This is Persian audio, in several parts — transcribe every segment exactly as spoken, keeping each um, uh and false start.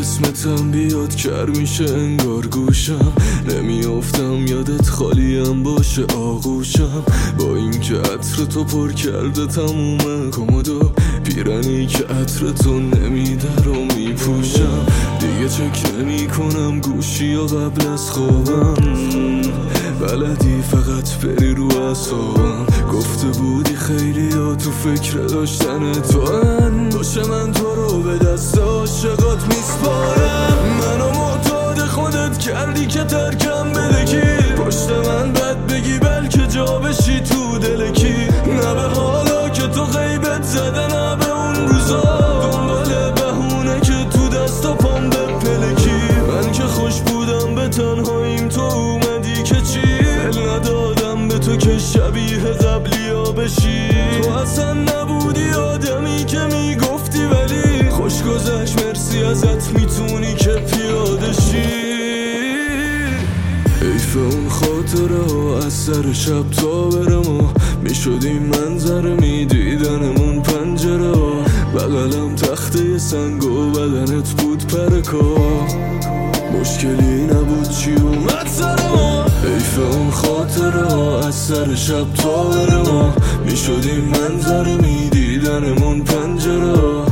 قسمتم بیاد کر میشه انگار گوشم، نمیافتم یادت خالیم باشه آغوشم. با اینکه عطر تو پر کرده تموم کمدو، پیرنی که عطر تو نمیده رو میپوشم. دیگه چک نمی کنم گوشی و قبل از خوابم، بلدی فقط بری رو اعصابم. گفته بودی خیلی ها تو فکر داشتن تو هن، باشه من تو رو به دست عاشقات میسپارم. منو معتاد خودت کردی که ترکم بده کی، پشت من بد بگی بلکه جا بشی تو دل کی. نه به حالا که تو غیبت زده، نه به اون روزا دنبال بهونه که تو دست و پام به پلکی. من که خوش بودم به تنهاییم، تو اومدی که چی؟ دل ندادم به تو که شبیه قبلی ها بشی. تو اصلا نبودی آدمی که میگفتی، ولی خوش گذشت مرسی ازت میتونی که پیاده شی. حیف اون خاطره ها از سر شب تا برم ها، میشدیم منظر میدیدنمون پنجره ها. بغلم تخته سنگ و بدنت بود پرکا، مشکلی نبود چی اومد سر ما. حیف اون خاطره ها از سر شب تا برم ها، میشدیم منظر میدیدنمون پنجره ها.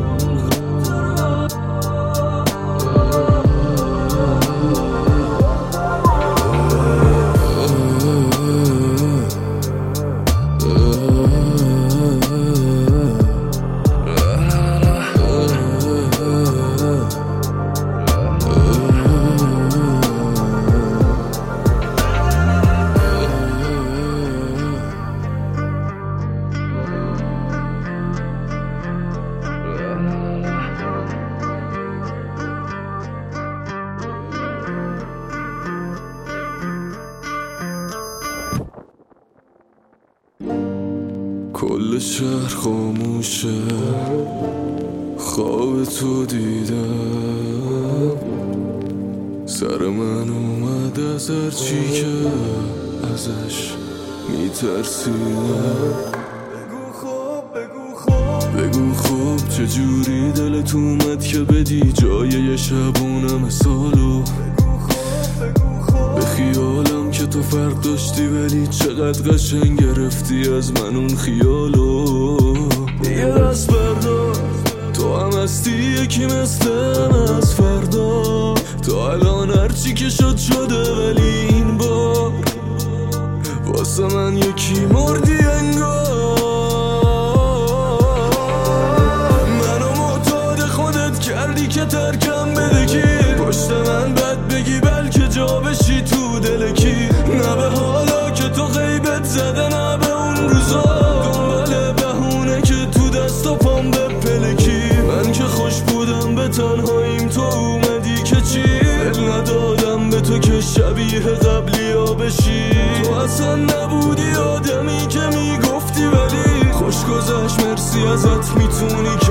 کل شهر خاموشه، خواب تو دیدم، سر من اومد از هرچی که ازش میترسیدم. بگو خوب بگو خوب بگو خوب چجوری دلت اومد که بدی جای یه شبونم سالو. به خیالم که تو فرق داشتی، ولی چقدر قشنگ گرفتی از من اون خیالو. یه دست بردار، تو هم هستی یکی مثل من از فردا. تا الان هرچی که شد شده، ولی این بار واسه من یکی مردی انگار. منو معتاد خودت کردی که ترکم بده کی، پشت من بد بگی بلکه جا بشی تو دل کی. نه به حالا که تو غیبت زده، نه به اون روزا دنبال بهونه که تو دست و پام به پلکی. من که خوش بودم به تنهاییم، تو اومدی که چی؟ دل ندادم به تو که شبیه قبلی ها بشی. تو اصلا نبودی آدمی که میگفتی، ولی خوش گذشت مرسی ازت میتونی